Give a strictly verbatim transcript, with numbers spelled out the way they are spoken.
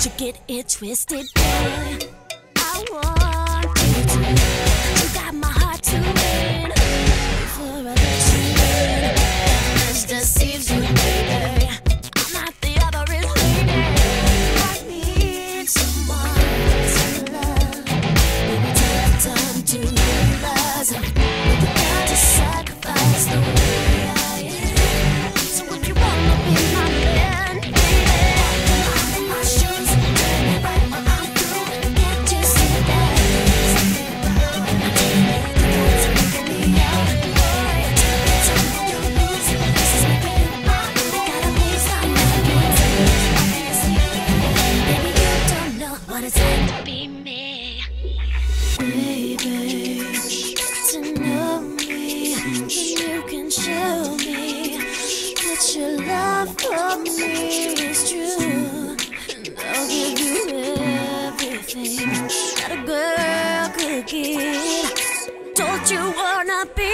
you get it twisted, boy. I want you to. You got my heart to win. Before I let you in, this deceives you, baby. I'm not the average lady. I need someone to love. Baby, take the time to realize it. You got to sacrifice the way I am. So if you wanna be my man, baby, I'm in my shoes. Tell me right what I'm doing. Can't you see that? I did it. You got to figure me out, boy. Tell me you lose. This is my game. I gotta please, I'm not losing. Baby, you don't know what it's like to be me. Baby, to know me, then you can show me that your love for me is true. And I'll give you everything that a girl could give. Don't you wanna be